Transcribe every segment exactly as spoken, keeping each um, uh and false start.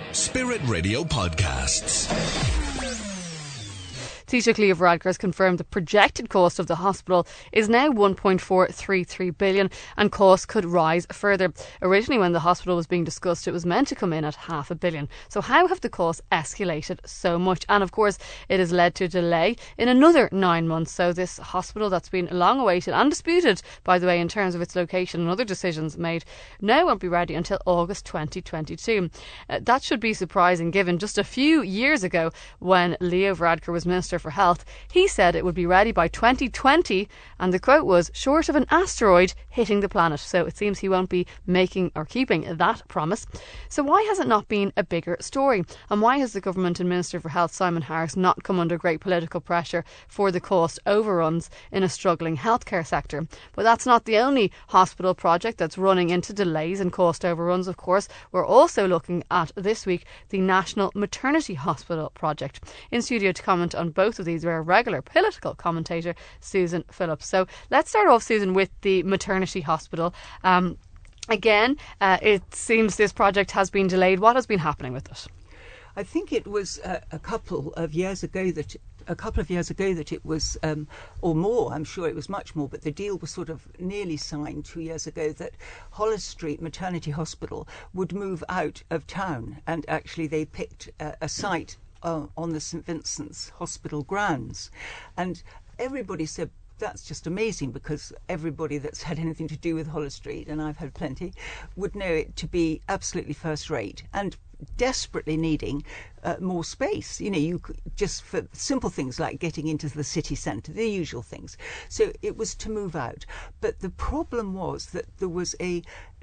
Spirit Radio Podcasts. Taoiseach Leo Varadkar has confirmed the projected cost of the hospital is now one point four three three billion and costs could rise further. Originally, when the hospital was being discussed, it was meant to come in at half a billion. So how have the costs escalated so much? And of course, it has led to a delay in another nine months. So this hospital that's been long awaited and disputed, by the way, in terms of its location and other decisions made, now won't be ready until August twenty twenty-two. Uh, that should be surprising, given just a few years ago, when Leo Varadkar was Minister for Health, he said it would be ready by twenty twenty, and the quote was, short of an asteroid hitting the planet. So it seems he won't be making or keeping that promise. So why has it not been a bigger story? And why has the government and Minister for Health Simon Harris not come under great political pressure for the cost overruns in a struggling healthcare sector? But that's not the only hospital project that's running into delays and cost overruns, of course. We're also looking at, this week, the National Maternity Hospital project. In studio to comment on both of these, we're a regular political commentator, Susan Phillips. So let's start off, Susan, with the maternity hospital. Um, again, uh, it seems this project has been delayed. What has been happening with it? I think it was uh, a couple of years ago that a couple of years ago that it was, um, or more, I'm sure it was much more, but the deal was sort of nearly signed two years ago that Holles Street Maternity Hospital would move out of town, and actually they picked uh, a site uh, on the St Vincent's Hospital grounds, and everybody said, that's just amazing, because everybody that's had anything to do with Holles Street, and I've had plenty, would know it to be absolutely first rate and desperately needing uh, more space. You know, you could, just for simple things like getting into the city centre, the usual things. So it was to move out. But the problem was that there was a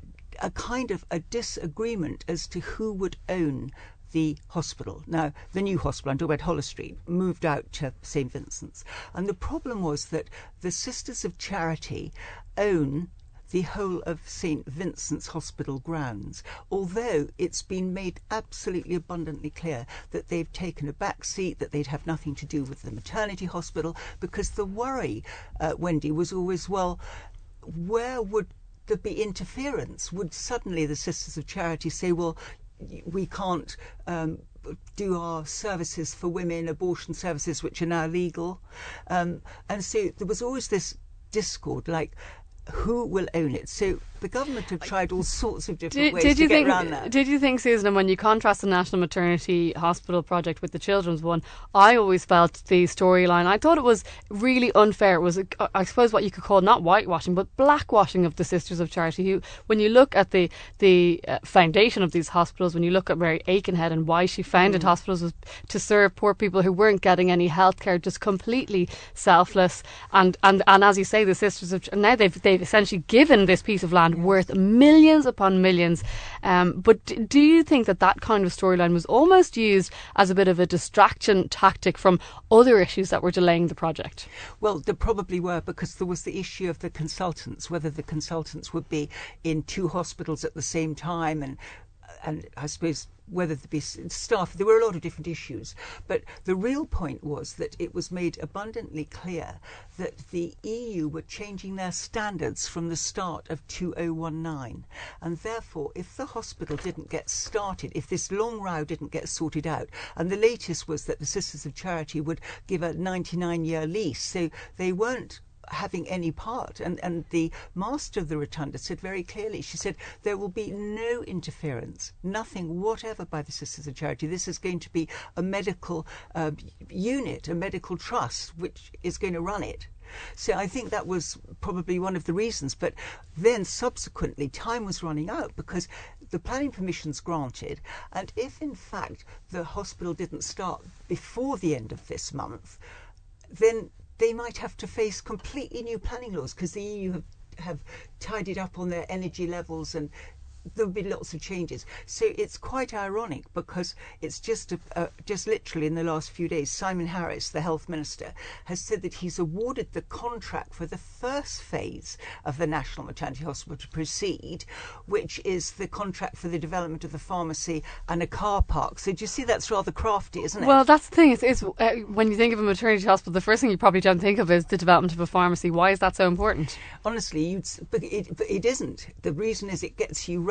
a kind of a disagreement as to who would own the hospital. Now, the new hospital, I'm talking about Holles Street, moved out to St Vincent's. And the problem was that the Sisters of Charity own the whole of St Vincent's Hospital grounds, although it's been made absolutely abundantly clear that they've taken a back seat, that they'd have nothing to do with the maternity hospital, because the worry, uh, Wendy, was always, well, where would there be interference? Would suddenly the Sisters of Charity say, well, we can't um, do our services for women, abortion services, which are now legal. Um, and so there was always this discord, like, who will own it? So the government have tried all sorts of different did, ways did to you get think, around that. Did you think, Susan, and when you contrast the National Maternity Hospital project with the children's one, I always felt the storyline, I thought it was really unfair. It was, I suppose, what you could call not whitewashing, but blackwashing of the Sisters of Charity, who, when you look at the the uh, foundation of these hospitals, when you look at Mary Aikenhead and why she founded mm. hospitals, was to serve poor people who weren't getting any health care, just completely selfless. And, and, and as you say, the Sisters of Charity, now they've, they've essentially given this piece of land worth millions upon millions. Um, but d- do you think that that kind of storyline was almost used as a bit of a distraction tactic from other issues that were delaying the project? Well, there probably were, because there was the issue of the consultants, whether the consultants would be in two hospitals at the same time, and and I suppose whether there be staff. There were a lot of different issues. But the real point was that it was made abundantly clear that the E U were changing their standards from the start of two thousand nineteen. And therefore, if the hospital didn't get started, if this long row didn't get sorted out, and the latest was that the Sisters of Charity would give a ninety-nine year lease, so they weren't having any part, and and the master of the rotunda said very clearly, she said, there will be no interference, nothing whatever by the Sisters of Charity. This is going to be a medical uh, unit, a medical trust, which is going to run it. So I think that was probably one of the reasons. But then subsequently time was running out, because the planning permission's granted, and if in fact the hospital didn't start before the end of this month, then they might have to face completely new planning laws, because the E U have, have tidied up on their energy levels, and there'll be lots of changes. So it's quite ironic, because it's just a, uh, just literally in the last few days, Simon Harris, the health minister, has said that he's awarded the contract for the first phase of the National Maternity Hospital to proceed, which is the contract for the development of the pharmacy and a car park. So do you see, that's rather crafty, isn't it? Well, that's the thing. It's, it's uh, when you think of a maternity hospital, the first thing you probably don't think of is the development of a pharmacy. Why is that so important? Honestly, you'd, but it, but it isn't. The reason is it gets you right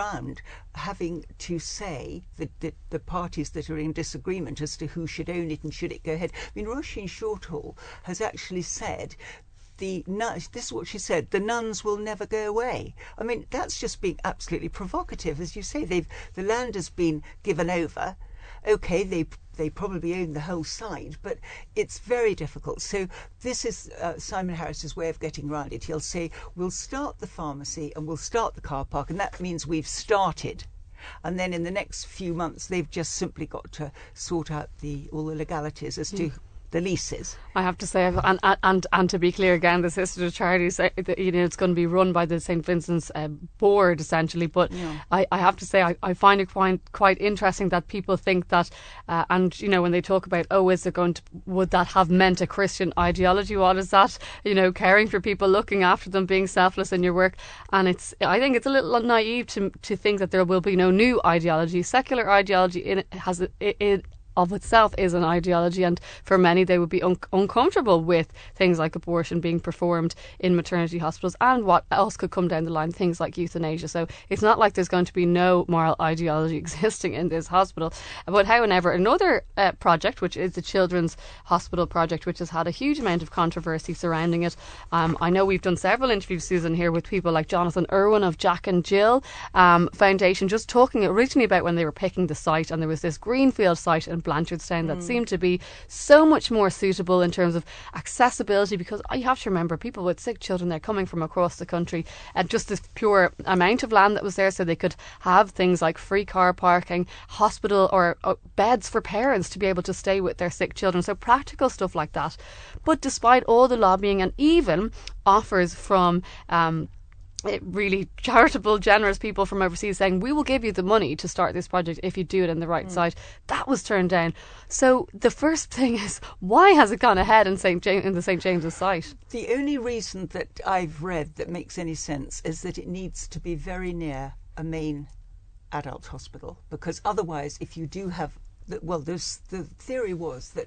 around having to say that the, the parties that are in disagreement as to who should own it and should it go ahead. I mean, Roisin Shortall has actually said, the nuns, this is what she said, the nuns will never go away. I mean, that's just being absolutely provocative. As you say, they've the land has been given over. Okay, they they probably own the whole site, but it's very difficult. So this is uh, Simon Harris's way of getting around it. He'll say, we'll start the pharmacy and we'll start the car park, and that means we've started. And then in the next few months, they've just simply got to sort out the all the legalities as to the leases. I have to say, and and and to be clear again, the Sisters of Charity say that, you know, it's going to be run by the Saint Vincent's uh, board essentially. But yeah. I, I have to say, I, I find it quite quite interesting that people think that, uh, and you know, when they talk about, oh, is it going to, would that have meant a Christian ideology? What is that? You know, caring for people, looking after them, being selfless in your work. And it's, I think it's a little naive to to think that there will be no new ideology. Secular ideology in it has it. it of itself is an ideology, and for many they would be un- uncomfortable with things like abortion being performed in maternity hospitals and what else could come down the line, things like euthanasia. So it's not like there's going to be no moral ideology existing in this hospital. But however, another uh, project, which is the Children's Hospital project, which has had a huge amount of controversy surrounding it. Um, I know we've done several interviews, Susan, here with people like Jonathan Irwin of Jack and Jill um, Foundation, just talking originally about when they were picking the site, and there was this greenfield site in Blanchardstown that mm. seemed to be so much more suitable in terms of accessibility, because you have to remember people with sick children, they're coming from across the country, and just this pure amount of land that was there, so they could have things like free car parking, hospital or, or beds for parents to be able to stay with their sick children, so practical stuff like that. But despite all the lobbying and even offers from um really charitable, generous people from overseas saying, we will give you the money to start this project if you do it in the right mm. site, that was turned down. So the first thing is, why has it gone ahead in Saint James, in the Saint James's site? The only reason that I've read that makes any sense is that it needs to be very near a main adult hospital, because otherwise, if you do have, the, well, there's, the theory was that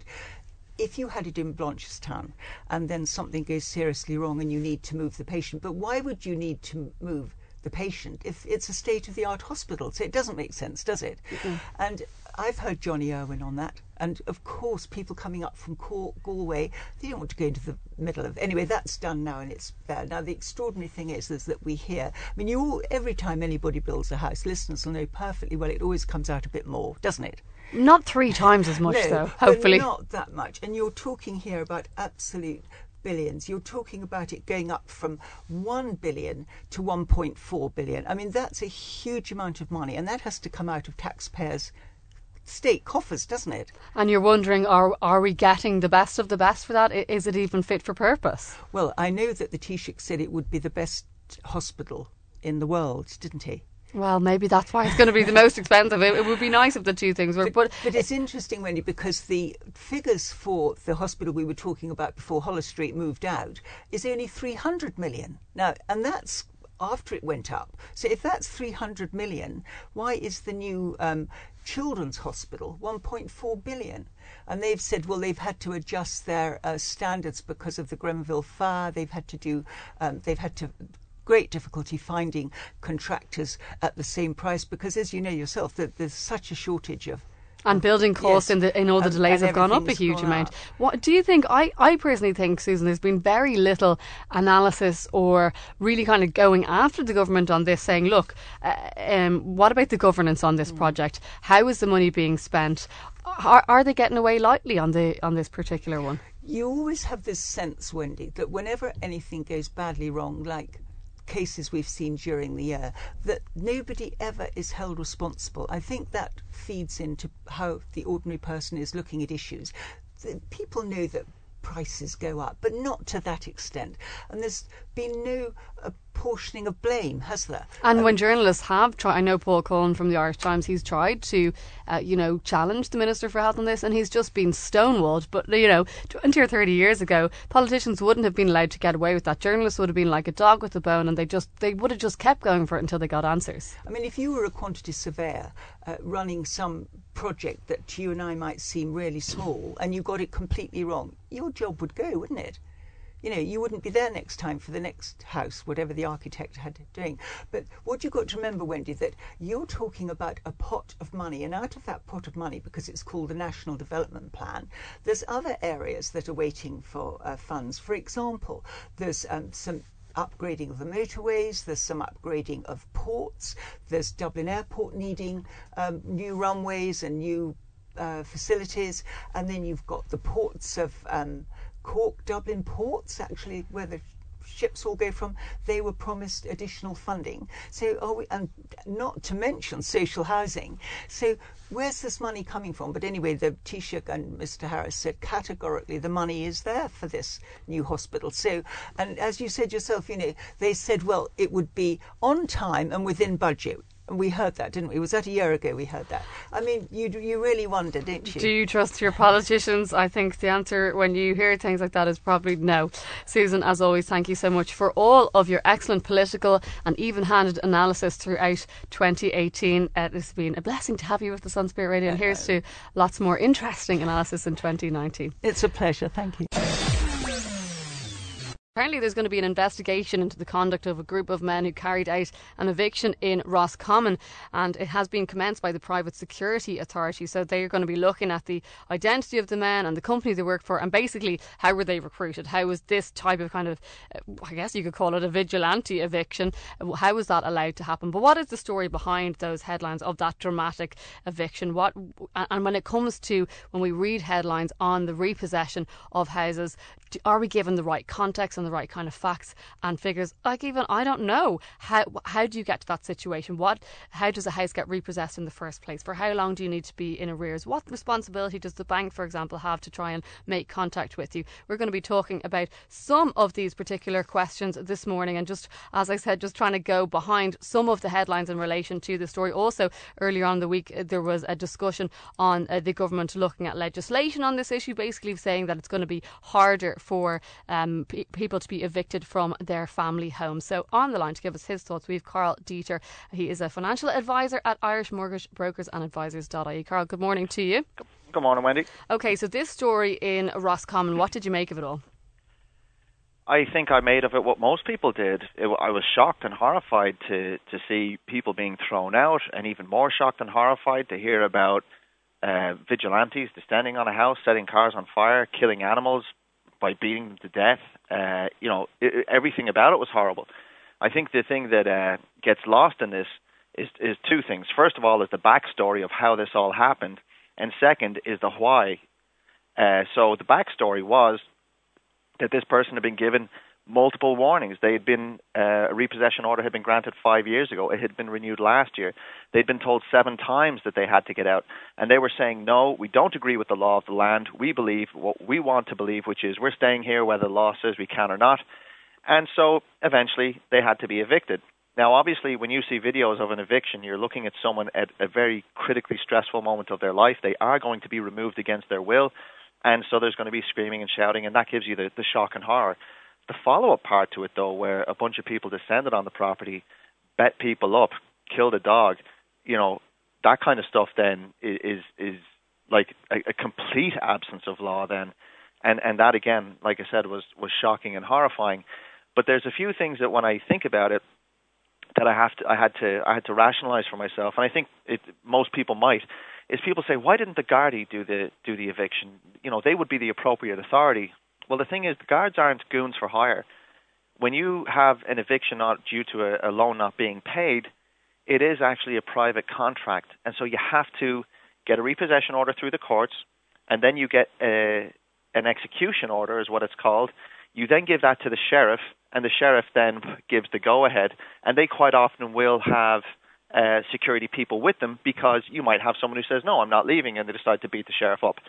if you had it in Blanchardstown and then something goes seriously wrong and you need to move the patient, but why would you need to move the patient if it's a state-of-the-art hospital? So it doesn't make sense, does it? Mm-hmm. And I've heard Johnny Irwin on that. And of course, people coming up from Gal- Galway, they don't want to go into the middle of... Anyway, that's done now and it's bad. Now, the extraordinary thing is, is that we hear... I mean, you all, every time anybody builds a house, listeners will know perfectly well, it always comes out a bit more, doesn't it? Not three times as much, no, though, hopefully. But not that much. And you're talking here about absolute billions. You're talking about it going up from one billion to one point four billion. I mean, that's a huge amount of money, and that has to come out of taxpayers' state coffers, doesn't it? And you're wondering, are are we getting the best of the best for that? Is it even fit for purpose? Well, I know that the Taoiseach said it would be the best hospital in the world, didn't he? Well, maybe that's why it's going to be the most expensive. It, it would be nice if the two things were. But, but, but it's interesting, Wendy, because the figures for the hospital we were talking about before Holles Street moved out is only three hundred million. Now, and that's after it went up. So if that's three hundred million, why is the new um, Children's Hospital one point four billion? And they've said, well, they've had to adjust their uh, standards because of the Grenville fire. They've had to do, um, they've had to... great difficulty finding contractors at the same price because, as you know yourself, that there's such a shortage of and building costs yes. in the in all the and, delays and have gone up a huge amount. Up. What do you think? I, I personally think, Susan, there's been very little analysis or really kind of going after the government on this, saying, look, uh, um, what about the governance on this mm. project? How is the money being spent? Are, are they getting away lightly on the on this particular one? You always have this sense, Wendy, that whenever anything goes badly wrong, like cases we've seen during the year, that nobody ever is held responsible. I think that feeds into how the ordinary person is looking at issues. The people know that prices go up, but not to that extent. And there's been no apportioning of blame, has there? And um, when journalists have tried, I know Paul Cullen from the Irish Times, he's tried to, uh, you know, challenge the Minister for Health on this, and he's just been stonewalled. But, you know, twenty or thirty years ago, politicians wouldn't have been allowed to get away with that. Journalists would have been like a dog with a bone, and they just they would have just kept going for it until they got answers. I mean, if you were a quantity surveyor uh, running some project that to you and I might seem really small, and you got it completely wrong, your job would go, wouldn't it? you know, you wouldn't be there next time for the next house, whatever the architect had doing. But what you've got to remember, Wendy, that you're talking about a pot of money, and out of that pot of money, because it's called the National Development Plan, there's other areas that are waiting for uh, funds. For example, there's um, some upgrading of the motorways, there's some upgrading of ports, there's Dublin Airport needing um, new runways and new uh, facilities, and then you've got the ports of um, Cork, Dublin ports, actually, where the ships all go from. They were promised additional funding. So, are we, and not to mention social housing. So, where's this money coming from? But anyway, the Taoiseach and Mister Harris said categorically the money is there for this new hospital. So, and as you said yourself, you know, they said, well, it would be on time and within budget. And we heard that, didn't we? Was that a year ago we heard that? I mean, you you really wonder, don't you? Do you trust your politicians? I think the answer when you hear things like that is probably no. Susan, as always, thank you so much for all of your excellent political and even-handed analysis throughout twenty eighteen. Uh, it's been a blessing to have you with the Sun Spirit Radio, and here's to lots more interesting analysis in twenty nineteen. It's a pleasure. Thank you. Apparently there's going to be an investigation into the conduct of a group of men who carried out an eviction in Roscommon, and it has been commenced by the Private Security Authority. So they're going to be looking at the identity of the men and the company they work for, and basically how were they recruited? How was this type of kind of, I guess you could call it a vigilante eviction, how was that allowed to happen? But what is the story behind those headlines of that dramatic eviction? What and when it comes to when we read headlines on the repossession of houses, are we given the right context and the right kind of facts and figures? Like, even I don't know how how do you get to that situation? What how does a house get repossessed in the first place? For how long do you need to be in arrears? What responsibility does the bank, for example, have to try and make contact with you? We're going to be talking about some of these particular questions this morning, and just as I said, just trying to go behind some of the headlines in relation to the story. Also, earlier on in the week there was a discussion on uh, the government looking at legislation on this issue, basically saying that it's going to be harder for um, p- people to be evicted from their family homes. So on the line to give us his thoughts, we have Carl Dieter. He is a financial advisor at Irish Mortgage Brokers and Advisors dot I E. Carl, good morning to you. Good morning, Wendy. Okay, so this story in Roscommon, what did you make of it all? I think I made of it what most people did. It, I was shocked and horrified to, to see people being thrown out, and even more shocked and horrified to hear about uh, vigilantes descending on a house, setting cars on fire, killing animals by beating them to death. Uh, you know, it, everything about it was horrible. I think the thing that uh, gets lost in this is, is two things. First of all is the backstory of how this all happened, and second is the why. Uh, so the backstory was that this person had been given multiple warnings. They had been uh, a repossession order had been granted five years ago. It had been renewed last year. They'd been told seven times that they had to get out, and they were saying, no, we don't agree with the law of the land. We believe what we want to believe, which is we're staying here whether the law says we can or not. And so eventually they had to be evicted. Now, obviously, when you see videos of an eviction, you're looking at someone at a very critically stressful moment of their life. They are going to be removed against their will, and so there's going to be screaming and shouting, and that gives you the, the shock and horror. The follow-up part to it, though, where a bunch of people descended on the property, bet people up, killed a dog, you know, that kind of stuff then is is like a, a complete absence of law then. And and that, again, like I said, was, was shocking and horrifying. But there's a few things that when I think about it that I have to I had to I had to rationalize for myself, and I think it, most people might, is people say, why didn't the Gardaí do the do the eviction? You know, they would be the appropriate authority. Well, the thing is, the guards aren't goons for hire. When you have an eviction not due to a, a loan not being paid, it is actually a private contract. And so you have to get a repossession order through the courts, and then you get a, an execution order, is what it's called. You then give that to the sheriff, and the sheriff then gives the go-ahead. And they quite often will have uh, security people with them, because you might have someone who says, no, I'm not leaving, and they decide to beat the sheriff up.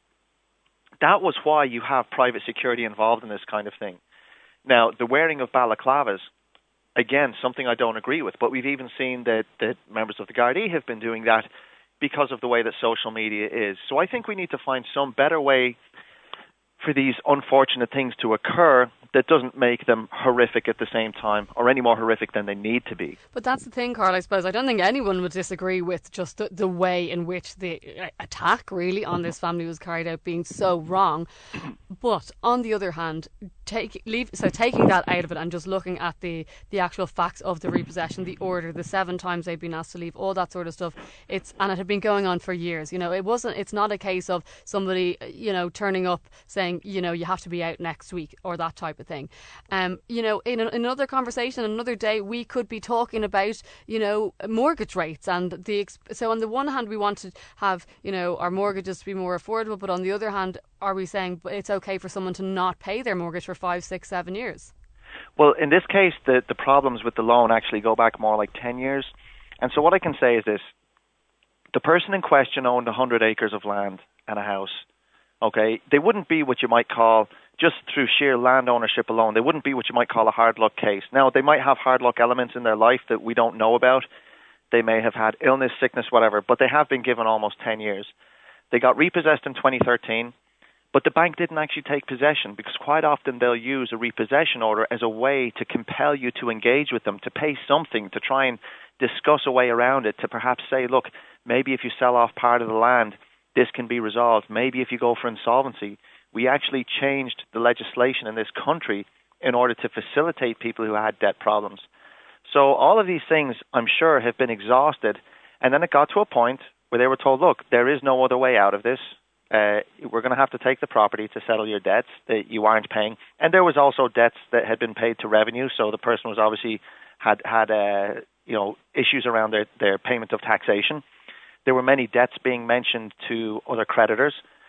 That was why you have private security involved in this kind of thing. Now, the wearing of balaclavas, again, something I don't agree with, but we've even seen that, that members of the Gardaí have been doing that because of the way that social media is. So I think we need to find some better way for these unfortunate things to occur that doesn't make them horrific at the same time, or any more horrific than they need to be. But that's the thing, Carl, I suppose. I don't think anyone would disagree with just the, the way in which the attack really on this family was carried out being so wrong. But on the other hand, take leave so taking that out of it and just looking at the the actual facts of the repossession, the order, the seven times they've been asked to leave, all that sort of stuff, it's and it had been going on for years. You know, it wasn't it's not a case of somebody, you know, turning up saying, you know, you have to be out next week or that type of thing. Um, you know, in, a, in another conversation, another day, we could be talking about, you know, mortgage rates and the so on the one hand we want to have, you know, our mortgages to be more affordable, but on the other hand, are we saying it's okay for someone to not pay their mortgage for five, six, seven years? Well, in this case, the, the problems with the loan actually go back more like ten years. And so what I can say is this. The person in question owned one hundred acres of land and a house. Okay? They wouldn't be what you might call, just through sheer land ownership alone, they wouldn't be what you might call a hard luck case. Now, they might have hard luck elements in their life that we don't know about. They may have had illness, sickness, whatever, but they have been given almost ten years. They got repossessed in twenty thirteen. But the bank didn't actually take possession, because quite often they'll use a repossession order as a way to compel you to engage with them, to pay something, to try and discuss a way around it, to perhaps say, look, maybe if you sell off part of the land, this can be resolved. Maybe if you go for insolvency. We actually changed the legislation in this country in order to facilitate people who had debt problems. So all of these things, I'm sure, have been exhausted. And then it got to a point where they were told, look, there is no other way out of this. Uh, we're going to have to take the property to settle your debts that you aren't paying. And there was also debts that had been paid to revenue, so the person was obviously had had uh, you know issues around their, their payment of taxation. There were many debts being mentioned to other creditors.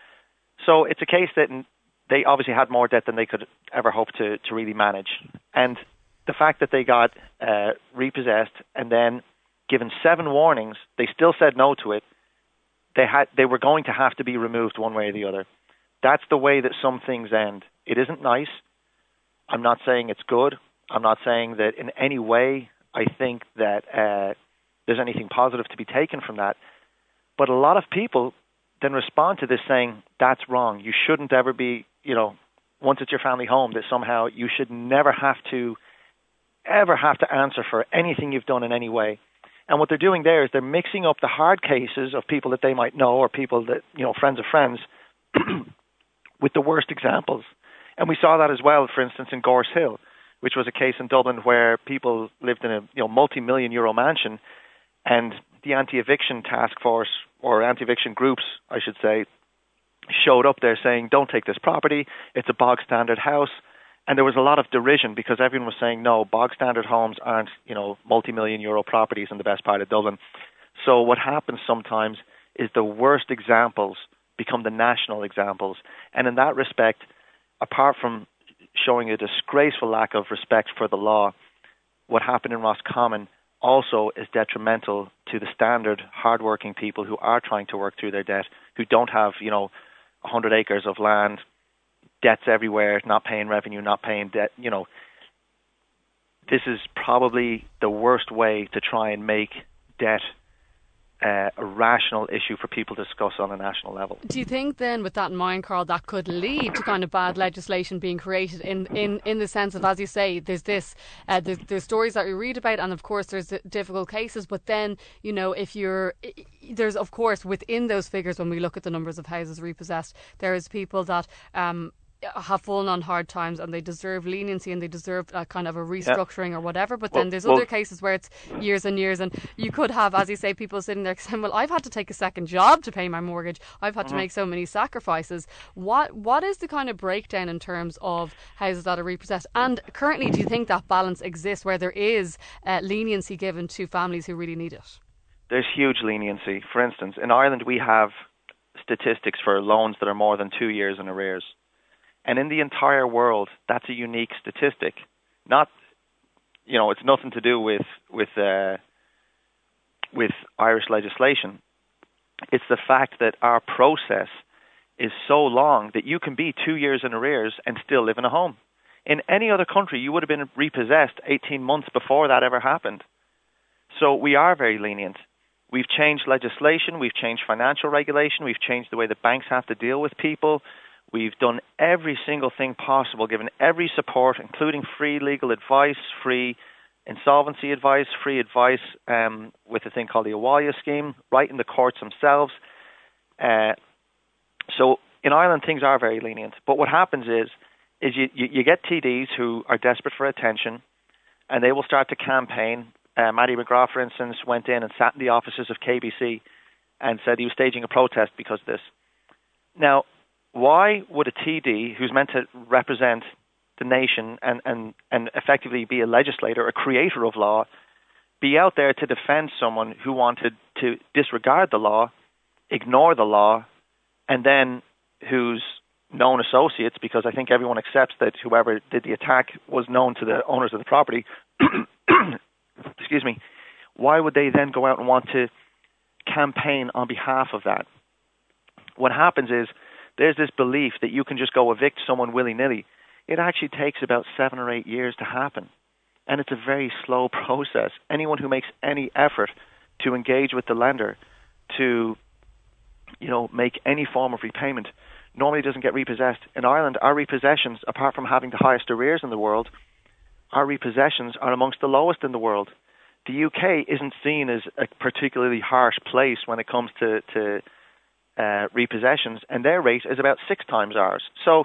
So it's a case that they obviously had more debt than they could ever hope to, to really manage. And the fact that they got uh, repossessed and then given seven warnings, they still said no to it. They had, they were going to have to be removed one way or the other. That's the way that some things end. It isn't nice. I'm not saying it's good. I'm not saying that in any way I think that uh, there's anything positive to be taken from that. But a lot of people then respond to this saying, that's wrong. You shouldn't ever be, you know, once it's your family home, that somehow you should never have to, ever have to answer for anything you've done in any way. And what they're doing there is they're mixing up the hard cases of people that they might know or people that, you know, friends of friends with the worst examples. And we saw that as well, for instance, in Gorse Hill, which was a case in Dublin where people lived in a, you know, multi-million euro mansion, and the anti-eviction task force, or anti-eviction groups, I should say, showed up there saying, don't take this property, it's a bog standard house. And there was a lot of derision because everyone was saying, no, bog standard homes aren't, you know, multi-million euro properties in the best part of Dublin. So what happens sometimes is the worst examples become the national examples. And in that respect, apart from showing a disgraceful lack of respect for the law, what happened in Roscommon also is detrimental to the standard hardworking people who are trying to work through their debt, who don't have, you know, one hundred acres of land, debts everywhere, not paying revenue, not paying debt. You know, this is probably the worst way to try and make debt uh, a rational issue for people to discuss on a national level. Do you think then, with that in mind, Carl, that could lead to kind of bad legislation being created in, in, in the sense of, as you say, there's this, uh, there's, there's stories that we read about, and of course there's difficult cases, but then, you know, if you're, there's of course within those figures, when we look at the numbers of houses repossessed, there is people that um, have fallen on hard times and they deserve leniency and they deserve a kind of a restructuring yeah. or whatever, but well, then there's well, other cases where it's years and years, and you could have, as you say, people sitting there saying, well, I've had to take a second job to pay my mortgage, I've had mm-hmm. to make so many sacrifices. What What is the kind of breakdown in terms of houses that are repossessed? And currently, do you think that balance exists where there is uh, leniency given to families who really need it? There's huge leniency. For instance, in Ireland we have statistics for loans that are more than two years in arrears. And in the entire world, that's a unique statistic. Not, you know, it's nothing to do with with uh, with Irish legislation. It's the fact that our process is so long that you can be two years in arrears and still live in a home. In any other country, you would have been repossessed eighteen months before that ever happened. So we are very lenient. We've changed legislation. We've changed financial regulation. We've changed the way that banks have to deal with people. We've done every single thing possible, given every support, including free legal advice, free insolvency advice, free advice um, with a thing called the Awalia scheme, right in the courts themselves. Uh, so in Ireland, things are very lenient. But what happens is, is you, you, you get T Ds who are desperate for attention, and they will start to campaign. Uh, Matty McGrath, for instance, went in and sat in the offices of K B C and said he was staging a protest because of this. Now, why would a T D who's meant to represent the nation and, and, and effectively be a legislator, a creator of law, be out there to defend someone who wanted to disregard the law, ignore the law, and then whose known associates, because I think everyone accepts that whoever did the attack was known to the owners of the property, excuse me, why would they then go out and want to campaign on behalf of that? What happens is there's this belief that you can just go evict someone willy-nilly. It actually takes about seven or eight years to happen, and it's a very slow process. Anyone who makes any effort to engage with the lender to, you know, make any form of repayment normally doesn't get repossessed. In Ireland, our repossessions, apart from having the highest arrears in the world, our repossessions are amongst the lowest in the world. The U K isn't seen as a particularly harsh place when it comes to, to uh, repossessions, and their rate is about six times ours. So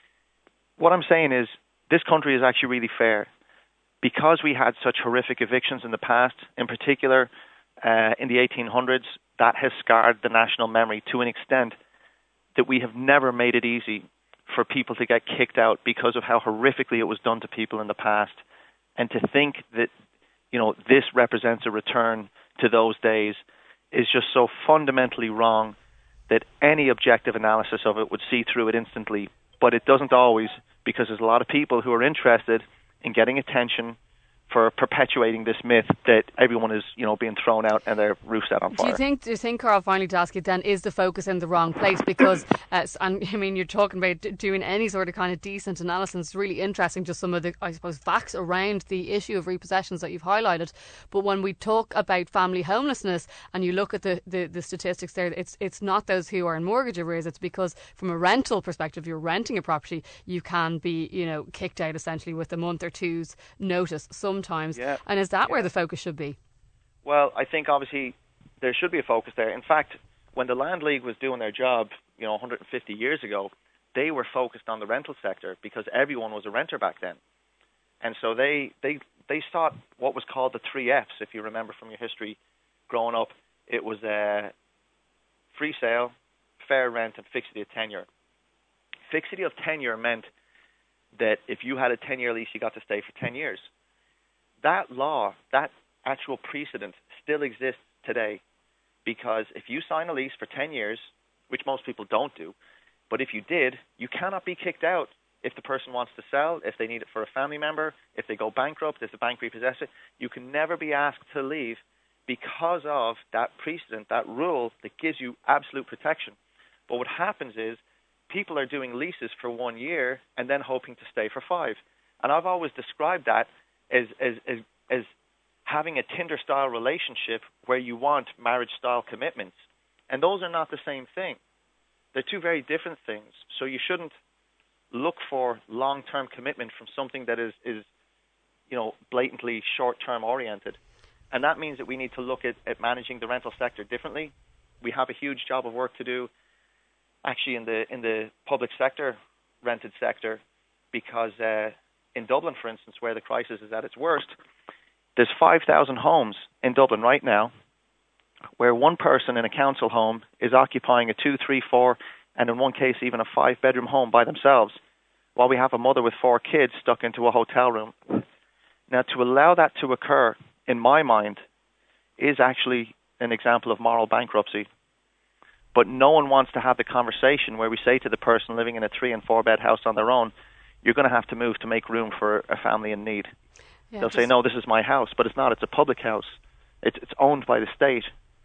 what I'm saying is this country is actually really fair. Because we had such horrific evictions in the past, in particular uh, in the eighteen hundreds, that has scarred the national memory to an extent that we have never made it easy for people to get kicked out because of how horrifically it was done to people in the past. And to think that, you know, this represents a return to those days is just so fundamentally wrong that any objective analysis of it would see through it instantly. But it doesn't always, because there's a lot of people who are interested in getting attention for perpetuating this myth that everyone is, you know, being thrown out and their roof set on fire. Do you think, do you think, Carl, finally to ask you then, is the focus in the wrong place? Because, uh, and I mean, you're talking about doing any sort of kind of decent analysis. It's really interesting, just some of the, I suppose, facts around the issue of repossessions that you've highlighted. But when we talk about family homelessness and you look at the, the, the statistics there, it's it's not those who are in mortgage arrears. It's because from a rental perspective, you're renting a property, you can be, you know, kicked out essentially with a month or two's notice sometimes. Yeah. And is that yeah. where the focus should be? Well, I think obviously there should be a focus there. In fact, when the Land League was doing their job, you know, one hundred fifty years ago, they were focused on the rental sector because everyone was a renter back then. And so they they they sought what was called the three F's, if you remember from your history growing up. It was uh, free sale, fair rent, and fixity of tenure. Fixity of tenure meant that if you had a ten-year lease, you got to stay for ten years. That law, that actual precedent still exists today, because if you sign a lease for ten years, which most people don't do, but if you did, you cannot be kicked out if the person wants to sell, if they need it for a family member, if they go bankrupt, if the bank repossesses it. You can never be asked to leave because of that precedent, that rule that gives you absolute protection. But what happens is people are doing leases for one year and then hoping to stay for five. And I've always described that As, as as as having a Tinder-style relationship where you want marriage-style commitments. And those are not the same thing. They're two very different things. So you shouldn't look for long-term commitment from something that is, is you know, blatantly short-term oriented. And that means that we need to look at, at managing the rental sector differently. We have a huge job of work to do, actually, in the in the public sector, rented sector, because uh, in Dublin, for instance, where the crisis is at its worst, there's five thousand homes in Dublin right now where one person in a council home is occupying a two, three, four, and in one case even a five-bedroom home by themselves, while we have a mother with four kids stuck into a hotel room. Now, to allow that to occur, in my mind, is actually an example of moral bankruptcy. But no one wants to have the conversation where we say to the person living in a three- and four-bed house on their own, you're going to have to move to make room for a family in need. Yeah, They'll say, no, this is my house, but it's not. It's a public house. It's, it's owned by the state.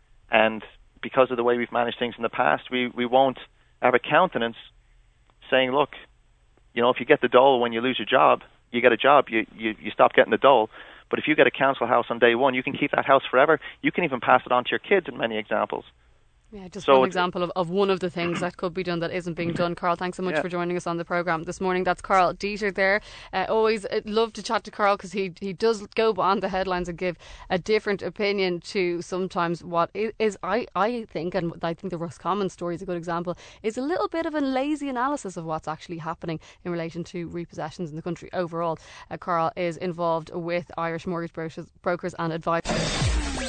And because of the way we've managed things in the past, we, we won't have a countenance saying, look, you know, if you get the dole when you lose your job, you get a job, you, you, you stop getting the dole. But if you get a council house on day one, you can keep that house forever. You can even pass it on to your kids in many examples. Yeah, just so one example of, of one of the things that could be done that isn't being done. Carl, thanks so much yeah. for joining us on the programme this morning. That's Carl Dieter there. Uh, always uh, love to chat to Carl because he, he does go beyond the headlines and give a different opinion to sometimes what is, is I, I think, and I think the Roscommon story is a good example, is a little bit of a lazy analysis of what's actually happening in relation to repossessions in the country overall. Uh, Carl is involved with Irish mortgage brokers, brokers and advisors.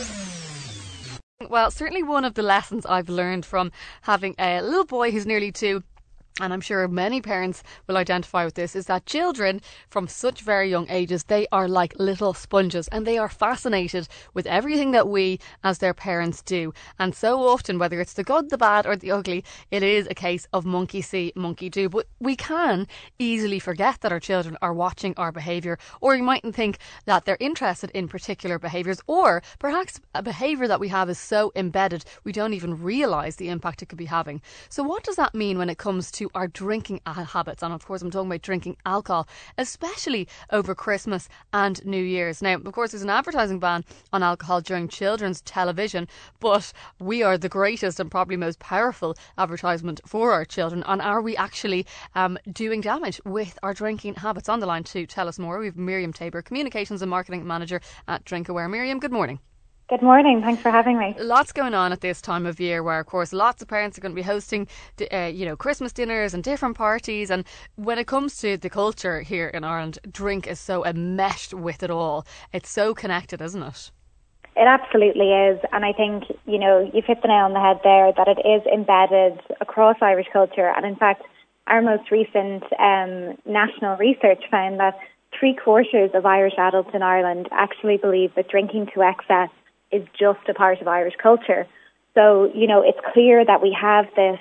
Well, certainly one of the lessons I've learned from having a little boy who's nearly two, and I'm sure many parents will identify with this, is that children from such very young ages, they are like little sponges and they are fascinated with everything that we as their parents do. And so often, whether it's the good, the bad or the ugly, it is a case of monkey see, monkey do. But we can easily forget that our children are watching our behaviour, or you mightn't think that they're interested in particular behaviours, or perhaps a behaviour that we have is so embedded we don't even realise the impact it could be having. So what does that mean when it comes to our drinking habits? And of course I'm talking about drinking alcohol, especially over Christmas and New Year's. Now, of course, there's an advertising ban on alcohol during children's television, but we are the greatest and probably most powerful advertisement for our children. And are we actually um, doing damage with our drinking habits? On the line to tell us more, we have Miriam Tabor, Communications and Marketing Manager at DrinkAware. Miriam, good morning. Good morning. Thanks for having me. Lots going on at this time of year where, of course, lots of parents are going to be hosting, uh, you know, Christmas dinners and different parties. And when it comes to the culture here in Ireland, drink is so enmeshed with it all. It's so connected, isn't it? It absolutely is. And I think, you know, you've hit the nail on the head there, that it is embedded across Irish culture. And in fact, our most recent um, national research found that three quarters of Irish adults in Ireland actually believe that drinking to excess is just a part of Irish culture. So, you know, it's clear that we have this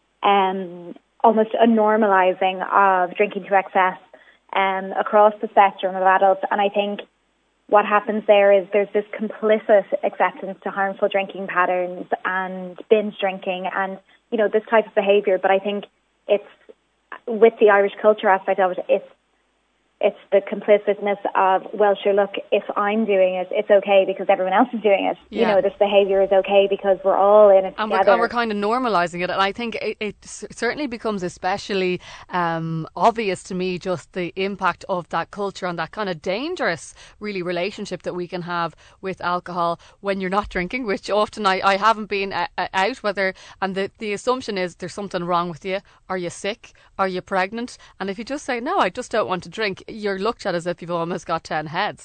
um, almost a normalising of drinking to excess um, across the spectrum of adults. And I think what happens there is there's this complicit acceptance to harmful drinking patterns and binge drinking and, you know, this type of behaviour. But I think it's, with the Irish culture aspect of it, it's It's the complicitness of, well, sure, look, if I'm doing it, it's okay because everyone else is doing it. Yeah. You know, this behaviour is okay because we're all in it and together. We're, and we're kind of normalising it. And I think it, it certainly becomes especially um, obvious to me just the impact of that culture and that kind of dangerous, really, relationship that we can have with alcohol when you're not drinking, which often I, I haven't been uh, out, whether, and the, the assumption is there's something wrong with you. Are you sick? Are you pregnant? And if you just say, no, I just don't want to drink, you're looked at as if you've almost got ten heads.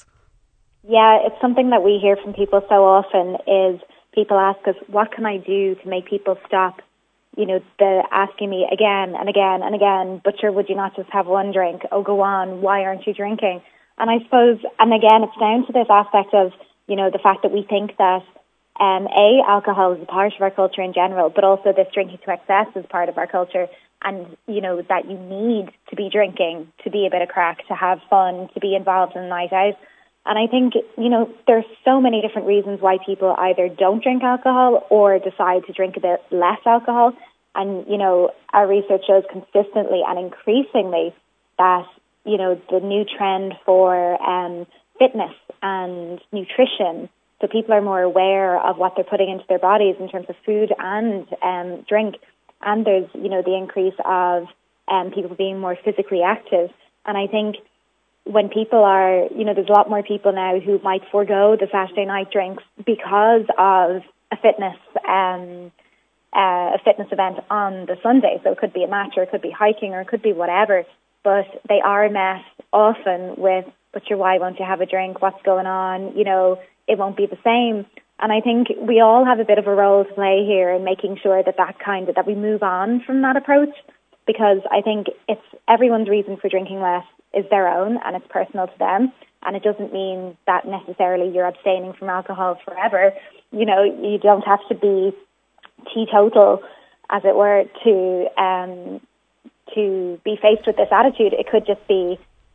Yeah, it's something that we hear from people so often is people ask us, what can I do to make people stop? You know, they're asking me again and again and again, but sure, would you not just have one drink? Oh, go on, why aren't you drinking? And I suppose, and again, it's down to this aspect of, you know, the fact that we think that um, A, alcohol is a part of our culture in general, but also this drinking to excess is part of our culture. And, you know, that you need to be drinking, to be a bit of crack, to have fun, to be involved in a night out. And I think, you know, there's so many different reasons why people either don't drink alcohol or decide to drink a bit less alcohol. And, you know, our research shows consistently and increasingly that, you know, the new trend for um, fitness and nutrition, so people are more aware of what they're putting into their bodies in terms of food and um, drink. And there's, you know, the increase of um, people being more physically active. And I think when people are, you know, there's a lot more people now who might forego the Saturday night drinks because of a fitness um, uh, a fitness event on the Sunday. So it could be a match or it could be hiking or it could be whatever. But they are met often with, but sure, why won't you have a drink? What's going on? You know, it won't be the same. And I think we all have a bit of a role to play here in making sure that that kind of, that we move on from that approach, because I think it's everyone's reason for drinking less is their own and it's personal to them. And it doesn't mean that necessarily you're abstaining from alcohol forever. You know, you don't have to be teetotal, as it were, to um, to be faced with this attitude. It could just be,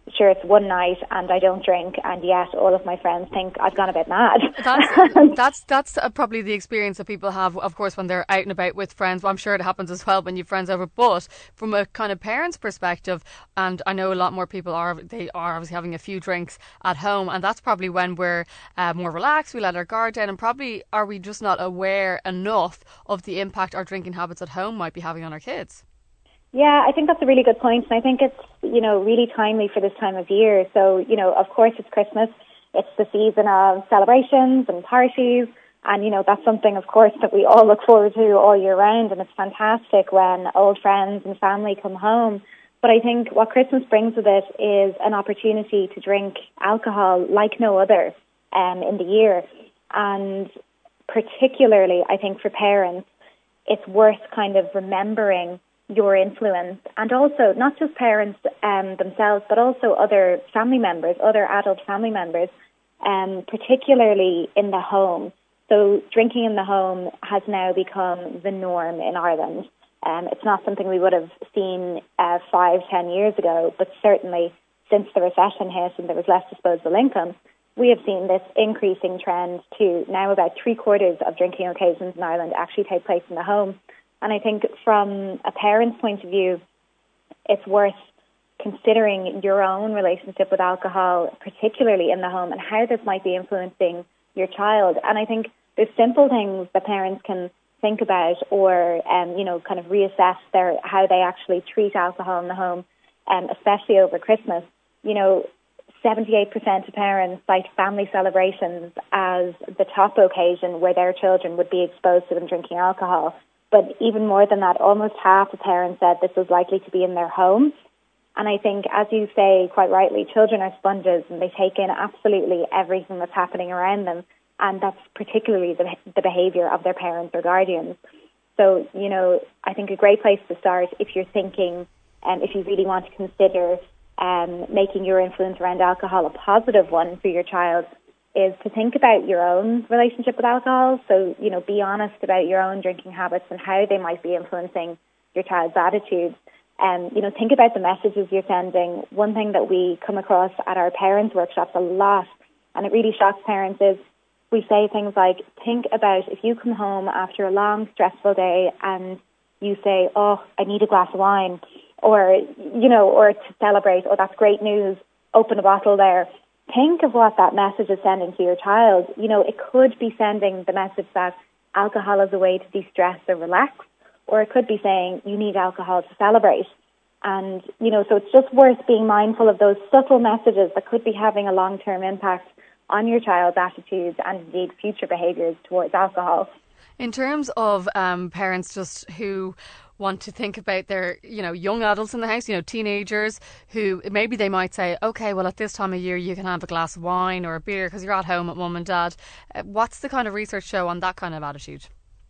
sure, it's one night and I don't drink, and yet all of my friends think I've gone a bit mad. That's that's that's uh, probably the experience that people have, of course, when they're out and about with friends. Well, I'm sure it happens as well when you've friends over. But from a kind of parent's perspective, and I know a lot more people are, they are obviously having a few drinks at home, and that's probably when we're uh, more relaxed, we let our guard down, and probably are we just not aware enough of the impact our drinking habits at home might be having on our kids? Yeah, I think that's a really good point, and I think it's, you know, really timely for this time of year. So, you know, of course it's Christmas, it's the season of celebrations and parties, and, you know, that's something, of course, that we all look forward to all year round, and it's fantastic when old friends and family come home. But I think what Christmas brings with it is an opportunity to drink alcohol like no other um, in the year, and particularly, I think, for parents, it's worth kind of remembering your influence, and also not just parents um, themselves, but also other family members, other adult family members, um, particularly in the home. So drinking in the home has now become the norm in Ireland. Um, it's not something we would have seen uh, five, ten years ago, but certainly since the recession hit and there was less disposable income, we have seen this increasing trend to now about three quarters of drinking occasions in Ireland actually take place in the home. And I think from a parent's point of view, it's worth considering your own relationship with alcohol, particularly in the home, and how this might be influencing your child. And I think there's simple things that parents can think about, or, um, you know, kind of reassess their how they actually treat alcohol in the home, um, especially over Christmas. You know, seventy-eight percent of parents cite family celebrations as the top occasion where their children would be exposed to them drinking alcohol. But even more than that, almost half the parents said this was likely to be in their home. And I think, as you say quite rightly, children are sponges and they take in absolutely everything that's happening around them. And that's particularly the, the behaviour of their parents or guardians. So, you know, I think a great place to start, if you're thinking, um, if you really want to consider um, making your influence around alcohol a positive one for your child, is to think about your own relationship with alcohol. So, you know, be honest about your own drinking habits and how they might be influencing your child's attitudes. And, um, you know, think about the messages you're sending. One thing that we come across at our parents' workshops a lot, and it really shocks parents, is we say things like, think about if you come home after a long, stressful day and you say, oh, I need a glass of wine, or, you know, or to celebrate, oh, that's great news, open a bottle there. Think of what that message is sending to your child. You know, it could be sending the message that alcohol is a way to de-stress or relax, or it could be saying you need alcohol to celebrate. And, you know, so it's just worth being mindful of those subtle messages that could be having a long-term impact on your child's attitudes and indeed future behaviours towards alcohol. In terms of um, parents just who want to think about their, you know, young adults in the house, you know, teenagers who maybe they might say, okay, well, at this time of year you can have a glass of wine or a beer because you're at home at mum and dad. Uh, what's the kind of research show on that kind of attitude?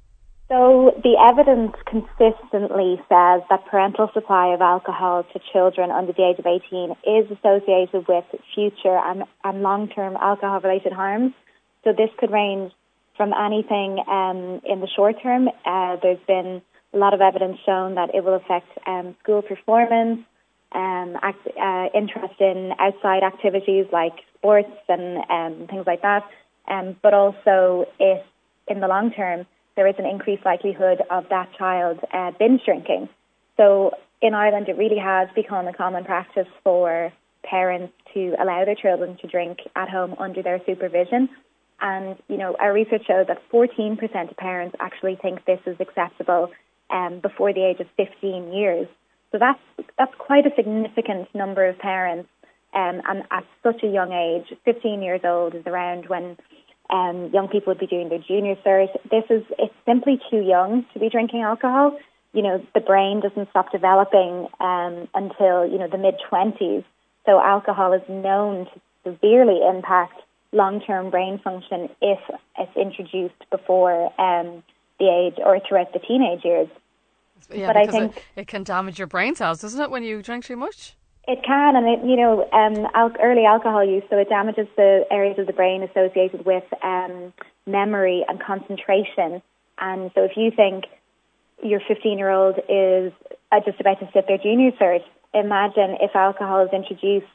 So the evidence consistently says that parental supply of alcohol to children under the age of eighteen is associated with future and, and long-term alcohol-related harms. So this could range from anything um, in the short term. Uh, there's been a lot of evidence shown that it will affect um, school performance, um, act, uh, interest in outside activities like sports and um, things like that. Um, but also, if in the long term, there is an increased likelihood of that child uh, binge drinking. So in Ireland, it really has become a common practice for parents to allow their children to drink at home under their supervision. And, you know, our research shows that fourteen percent of parents actually think this is acceptable um, before the age of fifteen years. So that's that's quite a significant number of parents, um, and at such a young age. fifteen years old is around when um, young people would be doing their junior cert. This is, it's simply too young to be drinking alcohol. You know, the brain doesn't stop developing um, until, you know, the mid-twenties. So alcohol is known to severely impact long-term brain function if it's introduced before um, the age or throughout the teenage years. Yeah, but I think it, it can damage your brain cells, doesn't it, when you drink too much? It can, and it, you know, um, al- early alcohol use, so it damages the areas of the brain associated with um, memory and concentration. And so if you think your fifteen-year-old is uh, just about to sit their junior cert, imagine if alcohol is introduced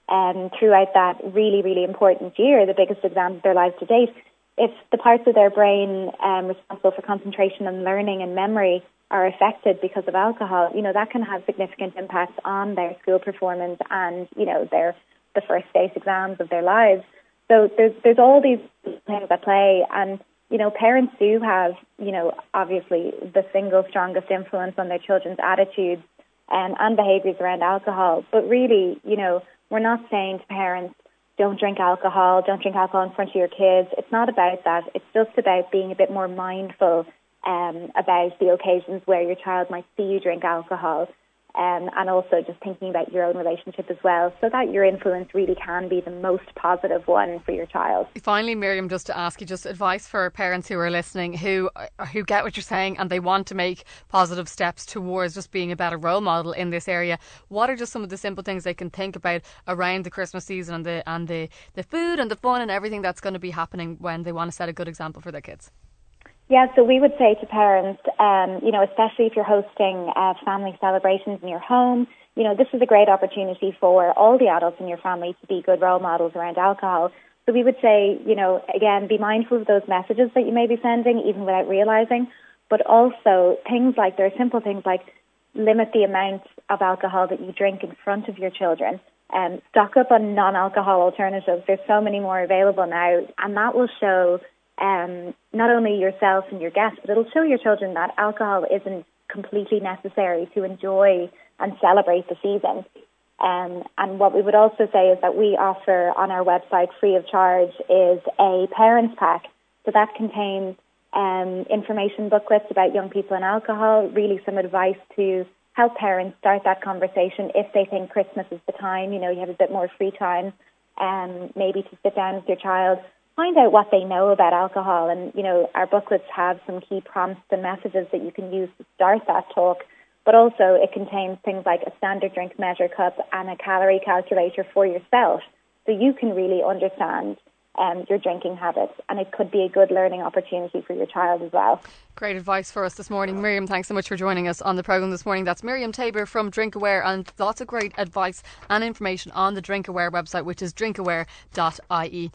um, throughout that really, really important year, the biggest exam of their lives to date, if the parts of their brain um, responsible for concentration and learning and memory are affected because of alcohol, you know, that can have significant impacts on their school performance and, you know, their the first state exams of their lives. So there's there's all these things at play, and, you know, parents do have, you know, obviously the single strongest influence on their children's attitudes and, and behaviours around alcohol. But really, you know, we're not saying to parents, don't drink alcohol, don't drink alcohol in front of your kids. It's not about that. It's just about being a bit more mindful um, about the occasions where your child might see you drink alcohol. Um, and also just thinking about your own relationship as well, so that your influence really can be the most positive one for your child. Finally, Miriam, just to ask you just advice for parents who are listening, who who get what you're saying and they want to make positive steps towards just being a better role model in this area. What are just some of the simple things they can think about around the Christmas season and the and the, the food and the fun and everything that's going to be happening when they want to set a good example for their kids? Yeah, so we would say to parents, um, you know, especially if you're hosting uh, family celebrations in your home, you know, this is a great opportunity for all the adults in your family to be good role models around alcohol. So we would say, you know, again, be mindful of those messages that you may be sending, even without realising, but also things like, there are simple things like limit the amount of alcohol that you drink in front of your children. Um, stock up on non-alcohol alternatives. There's so many more available now, and that will show Um, not only yourself and your guests, but it'll show your children that alcohol isn't completely necessary to enjoy and celebrate the season. Um, and what we would also say is that we offer on our website free of charge is a parents pack. So that contains um, information booklets about young people and alcohol, really some advice to help parents start that conversation if they think Christmas is the time, you know, you have a bit more free time, um, maybe to sit down with your child. Find out what they know about alcohol, and, you know, our booklets have some key prompts and messages that you can use to start that talk, but also it contains things like a standard drink measure cup and a calorie calculator for yourself, so you can really understand um, your drinking habits, and it could be a good learning opportunity for your child as well. Great advice for us this morning. Miriam, thanks so much for joining us on the programme this morning. That's Miriam Tabor from DrinkAware, and lots of great advice and information on the DrinkAware website, which is drinkaware dot I E.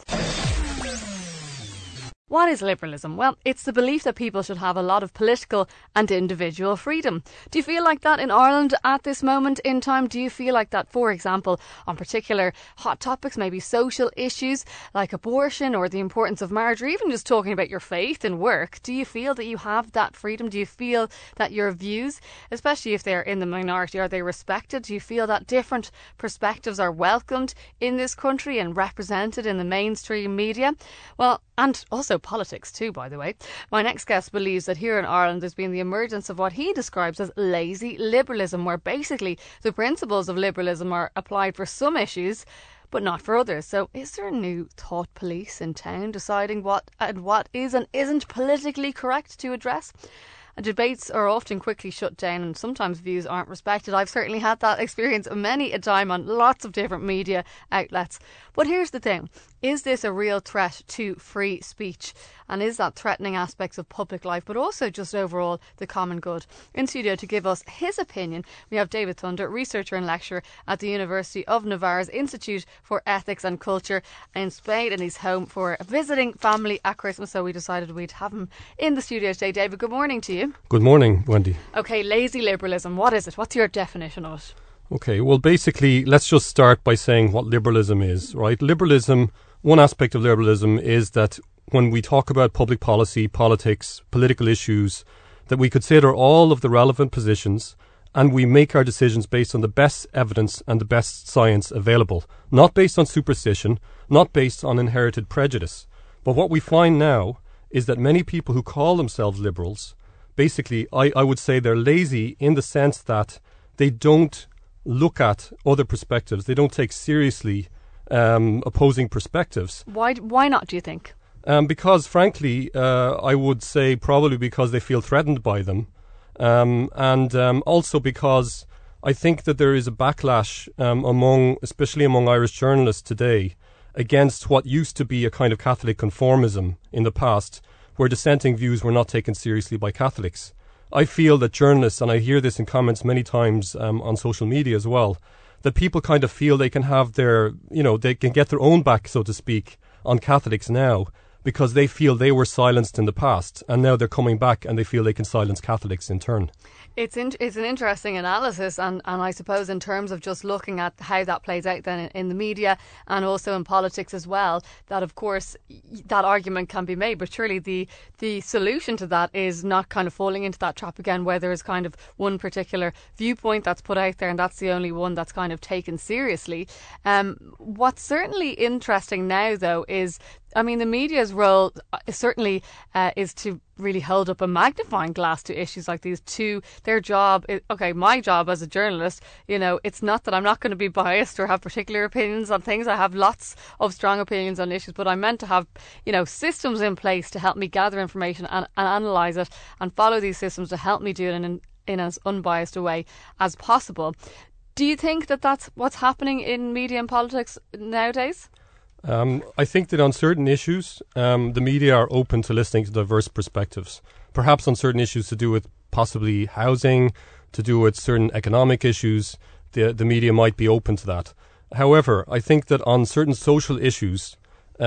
What is liberalism? Well, it's the belief that people should have a lot of political and individual freedom. Do you feel like that in Ireland at this moment in time? Do you feel like that, for example, on particular hot topics, maybe social issues like abortion or the importance of marriage, or even just talking about your faith and work? Do you feel that you have that freedom? Do you feel that your views, especially if they're in the minority, are they respected? Do you feel that different perspectives are welcomed in this country and represented in the mainstream media? Well, and also politics too, by the way. My next guest believes that here in Ireland there's been the emergence of what he describes as lazy liberalism, where basically the principles of liberalism are applied for some issues but not for others. So is there a new thought police in town deciding what and what is and isn't politically correct to address? Debates are often quickly shut down, and sometimes views aren't respected. I've certainly had that experience many a time on lots of different media outlets. But here's the thing. Is this a real threat to free speech? And is that threatening aspects of public life, but also just overall the common good? In studio to give us his opinion, we have David Thunder, researcher and lecturer at the University of Navarre's Institute for Ethics and Culture in Spain, and he's home for a visiting family at Christmas, so we decided we'd have him in the studio today. David, good morning to you. Good morning, Wendy. Okay, lazy liberalism, what is it? What's your definition of it? Okay, well, basically, let's just start by saying what liberalism is, right? Liberalism, one aspect of liberalism is that when we talk about public policy, politics, political issues, that we consider all of the relevant positions and we make our decisions based on the best evidence and the best science available, not based on superstition, not based on inherited prejudice. But what we find now is that many people who call themselves liberals, basically, I, I would say they're lazy in the sense that they don't look at other perspectives. They don't take seriously um, opposing perspectives. Why Why not, do you think? Um, because, frankly, uh, I would say probably because they feel threatened by them. Um, and um, also because I think that there is a backlash um, among, especially among Irish journalists today, against what used to be a kind of Catholic conformism in the past, where dissenting views were not taken seriously by Catholics. I feel that journalists, and I hear this in comments many times um, on social media as well, that people kind of feel they can have their, you know, they can get their own back, so to speak, on Catholics now, because they feel they were silenced in the past, and now they're coming back and they feel they can silence Catholics in turn. It's in, it's an interesting analysis, and, and I suppose in terms of just looking at how that plays out then in, in the media and also in politics as well, that of course that argument can be made, but surely the the solution to that is not kind of falling into that trap again where there is kind of one particular viewpoint that's put out there and that's the only one that's kind of taken seriously. Um, what's certainly interesting now though is, I mean, the media's role certainly uh, is to really hold up a magnifying glass to issues like these. To their job, is, okay, my job as a journalist, you know, it's not that I'm not going to be biased or have particular opinions on things. I have lots of strong opinions on issues, but I'm meant to have, you know, systems in place to help me gather information and, and analyse it and follow these systems to help me do it in, in, in as unbiased a way as possible. Do you think that that's what's happening in media and politics nowadays? Um, I think that on certain issues, um, the media are open to listening to diverse perspectives. Perhaps on certain issues to do with possibly housing, to do with certain economic issues, the the media might be open to that. However, I think that on certain social issues,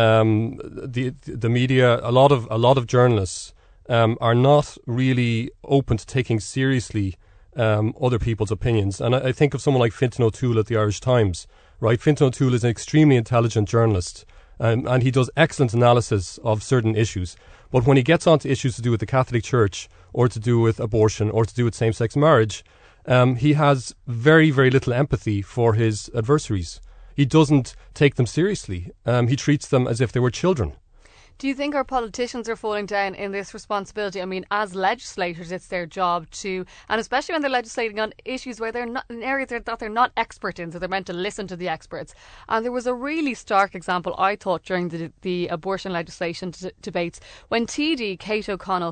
um, the the media, a lot of a lot of journalists um, are not really open to taking seriously um, other people's opinions. And I, I think of someone like Fintan O'Toole at the Irish Times. Right, Fintan O'Toole is an extremely intelligent journalist, um, and he does excellent analysis of certain issues. But when he gets onto issues to do with the Catholic Church, or to do with abortion, or to do with same-sex marriage, um, he has very, very little empathy for his adversaries. He doesn't take them seriously. Um, he treats them as if they were children. Do you think our politicians are falling down in this responsibility? I mean, as legislators, it's their job to, and especially when they're legislating on issues where they're not in areas that they're not expert in, so they're meant to listen to the experts. And there was a really stark example, I thought, during the the abortion legislation d- debates when T D Kate O'Connell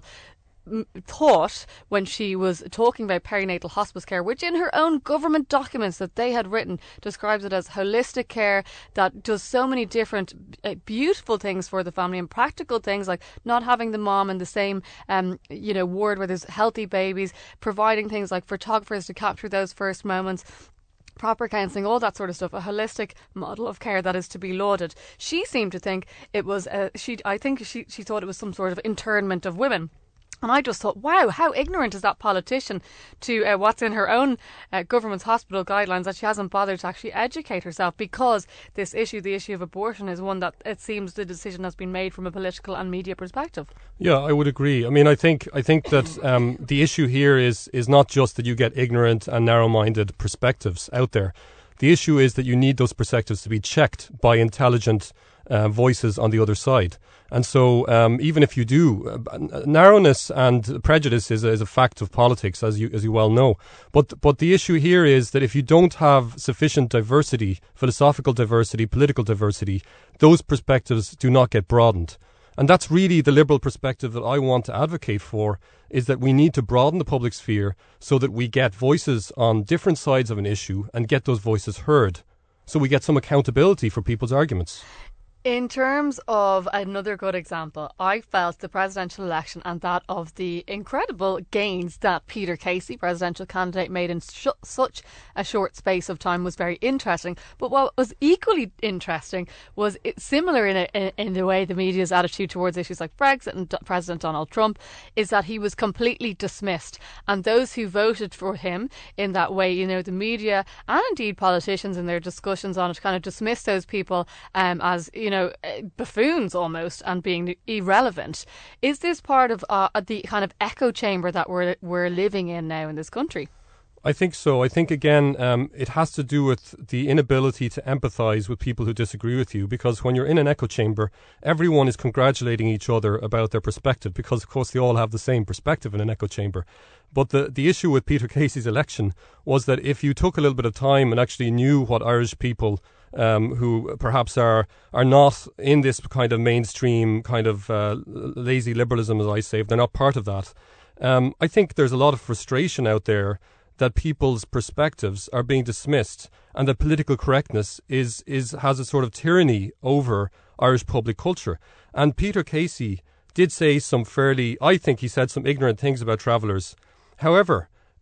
thought, when she was talking about perinatal hospice care, which in her own government documents that they had written describes it as holistic care that does so many different uh, beautiful things for the family and practical things like not having the mom in the same um, you know ward where there's healthy babies, providing things like photographers to capture those first moments, proper counselling, all that sort of stuff, a holistic model of care that is to be lauded. She seemed to think it was uh, she I think she, she thought it was some sort of internment of women. And I just thought, wow, how ignorant is that politician to uh, what's in her own uh, government's hospital guidelines, that she hasn't bothered to actually educate herself, because this issue, the issue of abortion, is one that it seems the decision has been made from a political and media perspective. Yeah, I would agree. I mean, I think I think that um, the issue here is is not just that you get ignorant and narrow-minded perspectives out there. The issue is that you need those perspectives to be checked by intelligent uh, voices on the other side. And so um, even if you do, uh, narrowness and prejudice is a, is a fact of politics, as you as you well know. But but the issue here is that if you don't have sufficient diversity, philosophical diversity, political diversity, those perspectives do not get broadened. And that's really the liberal perspective that I want to advocate for, is that we need to broaden the public sphere so that we get voices on different sides of an issue and get those voices heard, so we get some accountability for people's arguments. In terms of another good example, I felt the presidential election and that of the incredible gains that Peter Casey, presidential candidate, made in sh- such a short space of time was very interesting. But what was equally interesting was it, similar in, a, in, in the way the media's attitude towards issues like Brexit and D- President Donald Trump, is that he was completely dismissed. And those who voted for him in that way, you know, the media and indeed politicians in their discussions on it kind of dismissed those people um, as, you know, know, buffoons almost, and being irrelevant. Is this part of uh, the kind of echo chamber that we're we're living in now in this country? I think so. I think, again, um, it has to do with the inability to empathise with people who disagree with you, because when you're in an echo chamber, everyone is congratulating each other about their perspective, because, of course, they all have the same perspective in an echo chamber. But the, the issue with Peter Casey's election was that if you took a little bit of time and actually knew what Irish people Um, who perhaps are are not in this kind of mainstream kind of uh, lazy liberalism, as I say, if they're not part of that, um, I think there's a lot of frustration out there that people's perspectives are being dismissed, and that political correctness is is has a sort of tyranny over Irish public culture. And Peter Casey did say some fairly, I think he said some ignorant things about travellers. However,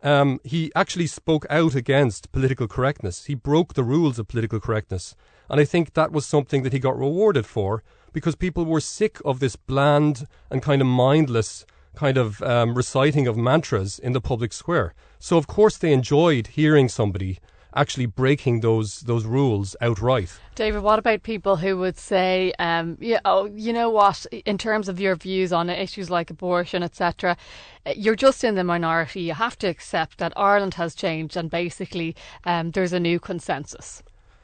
um, he actually spoke out against political correctness. He broke the rules of political correctness. And I think that was something that he got rewarded for, because people were sick of this bland and kind of mindless kind of um, reciting of mantras in the public square. So, of course, they enjoyed hearing somebody actually breaking those those rules outright. David, what about people who would say, um, yeah, oh, you know what, in terms of your views on issues like abortion, et cetera, you're just in the minority. You have to accept that Ireland has changed and basically um, there's a new consensus.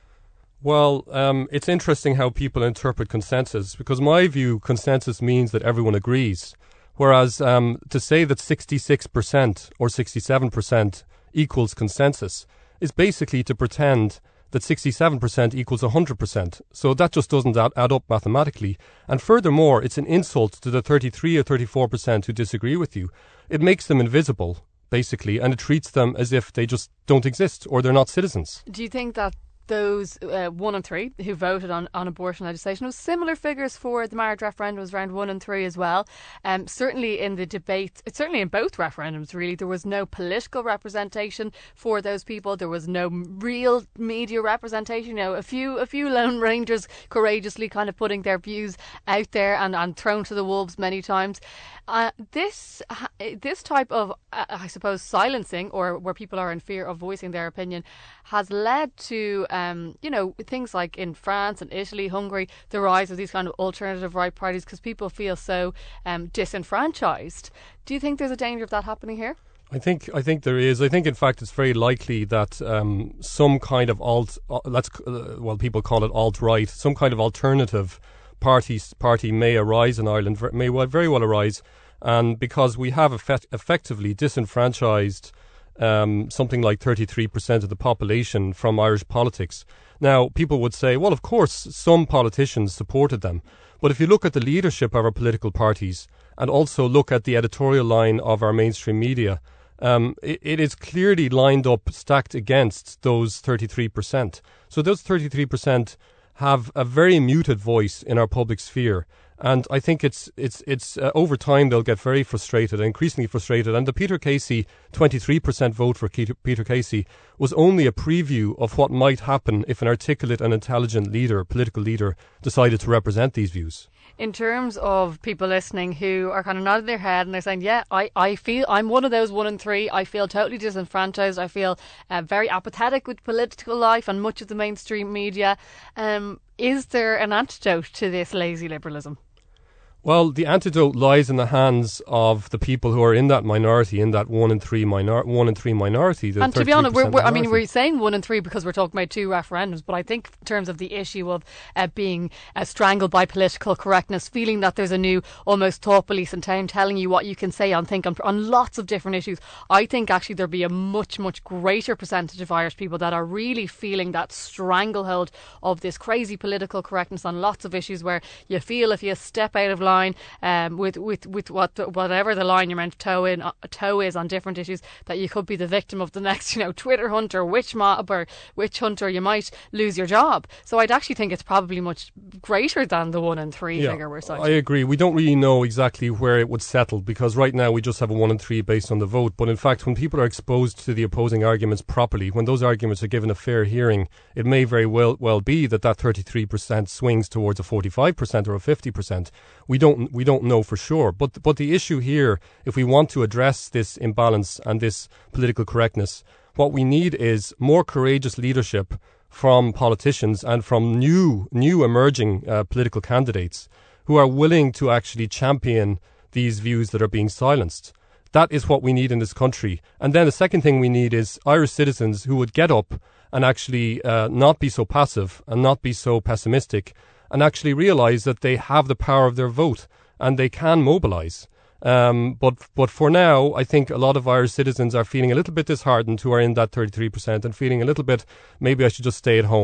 Well, um, it's interesting how people interpret consensus, because my view, consensus means that everyone agrees. Whereas um, to say that sixty-six percent or sixty-seven percent equals consensus is basically to pretend that sixty-seven percent equals one hundred percent. So that just doesn't add, add up mathematically. And furthermore, it's an insult to the thirty-three or thirty-four percent who disagree with you. It makes them invisible, basically, and it treats them as if they just don't exist or they're not citizens. Do you think that those uh, one and three who voted on, on abortion legislation, was similar figures for the marriage referendum, was around one and three as well. Um, certainly in the debate, certainly in both referendums, really, there was no political representation for those people. There was no real media representation. You know, a few a few lone rangers courageously kind of putting their views out there and, and thrown to the wolves many times. Uh, this this type of, uh, I suppose, silencing, or where people are in fear of voicing their opinion, has led to Um, you know, things like in France and Italy, Hungary, the rise of these kind of alternative right parties, because people feel so um, disenfranchised. Do you think there's a danger of that happening here? I think I think there is. I think, in fact, it's very likely that um, some kind of alt, uh, let's uh, well, people call it alt-right, some kind of alternative party party may arise in Ireland, may well, very well arise, and because we have effect- effectively disenfranchised Um, something like thirty-three percent of the population from Irish politics. Now, people would say, well, of course, some politicians supported them. But if you look at the leadership of our political parties and also look at the editorial line of our mainstream media, um, it, it is clearly lined up, stacked against those thirty-three percent. So those thirty-three percent have a very muted voice in our public sphere. And I think it's it's it's uh, over time they'll get very frustrated, increasingly frustrated. And the Peter Casey twenty-three percent vote for Peter Casey was only a preview of what might happen if an articulate and intelligent leader, political leader, decided to represent these views. In terms of people listening who are kind of nodding their head and they're saying, yeah, I, I feel I'm one of those one and three. I feel totally disenfranchised. I feel uh, very apathetic with political life and much of the mainstream media. Um, is there an antidote to this lazy liberalism? Well, the antidote lies in the hands of the people who are in that minority, in that one and three minor, one and three minority. The and to be honest, we're, we're, I mean, minority. we're saying one and three because we're talking about two referendums. But I think in terms of the issue of uh, being uh, strangled by political correctness, feeling that there's a new almost thought police in town telling you what you can say and think on, on lots of different issues, I think actually there'll be a much, much greater percentage of Irish people that are really feeling that stranglehold of this crazy political correctness on lots of issues, where you feel if you step out of line um, with with with what whatever the line you're meant to toe in uh, toe is on different issues, that you could be the victim of the next, you know, Twitter hunter, witch mob, or witch hunter. You might lose your job. So I'd actually think it's probably much greater than the one and three yeah, figure we're citing. I agree. We don't really know exactly where it would settle, because right now we just have a one and three based on the vote. But in fact, when people are exposed to the opposing arguments properly, when those arguments are given a fair hearing, it may very well well be that that thirty-three percent swings towards a forty-five percent or a fifty percent. We don't we don't know for sure. But but the issue here, if we want to address this imbalance and this political correctness, what we need is more courageous leadership from politicians and from new new emerging uh, political candidates who are willing to actually champion these views that are being silenced. That is what we need in this country. And then the second thing we need is Irish citizens who would get up and actually uh, not be so passive and not be so pessimistic, and actually realise that they have the power of their vote and they can mobilise. Um, but but for now, I think a lot of Irish citizens are feeling a little bit disheartened, who are in that thirty-three percent, and feeling a little bit, maybe I should just stay at home.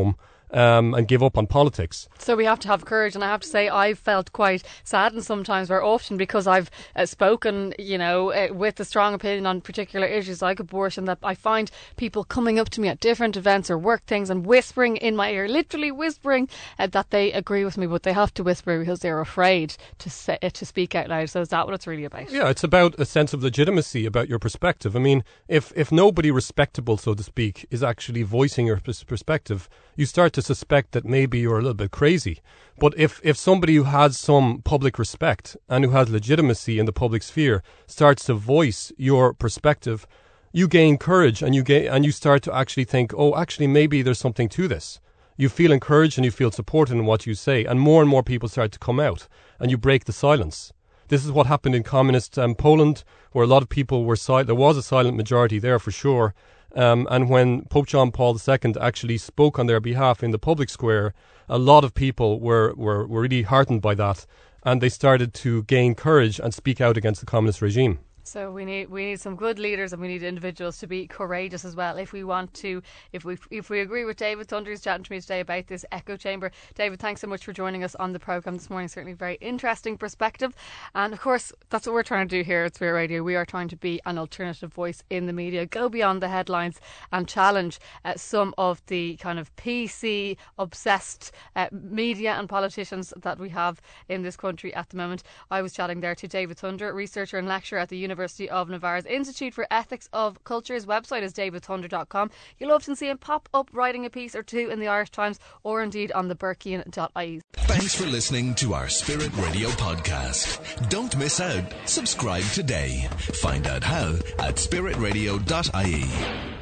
um, and give up on politics. So we have to have courage, and I have to say I've felt quite saddened sometimes, very often, because I've uh, spoken, you know, uh, with a strong opinion on particular issues like abortion, that I find people coming up to me at different events or work things and whispering in my ear, literally whispering, uh, that they agree with me, but they have to whisper because they're afraid to say, uh, to speak out loud. So is that what it's really about? Yeah, it's about a sense of legitimacy about your perspective. I mean, if, if nobody respectable, so to speak, is actually voicing your pers- perspective, you start to suspect that maybe you're a little bit crazy. But if, if somebody who has some public respect and who has legitimacy in the public sphere starts to voice your perspective, you gain courage, and you gain, and you start to actually think, oh, actually, maybe there's something to this. You feel encouraged and you feel supported in what you say, and more and more people start to come out, and you break the silence. This is what happened in communist um, Poland, where a lot of people were silent. There was a silent majority there for sure. Um, and when Pope John Paul the Second actually spoke on their behalf in the public square, a lot of people were, were, were really heartened by that, and they started to gain courage and speak out against the communist regime. So we need we need some good leaders, and we need individuals to be courageous as well. If we want to, if we if we agree with David Thunder, who's chatting to me today about this echo chamber. David, thanks so much for joining us on the programme this morning. Certainly very interesting perspective, and of course that's what we're trying to do here at Spirit Radio. We are trying to be an alternative voice in the media, go beyond the headlines and challenge uh, some of the kind of P C obsessed uh, media and politicians that we have in this country at the moment. I was chatting there to David Thunder, researcher and lecturer at the University University of Navarre's Institute for Ethics of Culture. His website is david thunder dot com. You'll often see him pop up writing a piece or two in the Irish Times, or indeed on the burkean dot I E. Thanks for listening to our Spirit Radio podcast. Don't miss out. Subscribe today. Find out how at spirit radio dot I E.